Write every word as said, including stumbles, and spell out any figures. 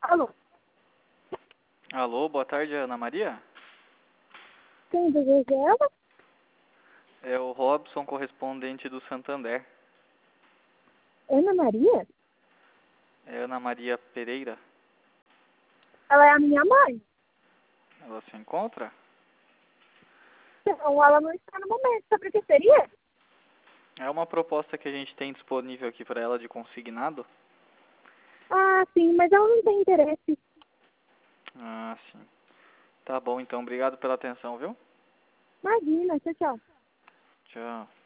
Alô? Alô, boa tarde, Ana Maria? Quem deseja ela? É o Robson, correspondente do Santander. Ana Maria? É Ana Maria Pereira. Ela é a minha mãe. Ela se encontra? Então, ela não está no momento. Sobre o que seria? É uma proposta que a gente tem disponível aqui para ela de consignado. Ah, sim, mas ela não tem interesse. Ah, sim. Tá bom, então. Obrigado pela atenção, viu? Imagina, tchau, tchau. Tchau.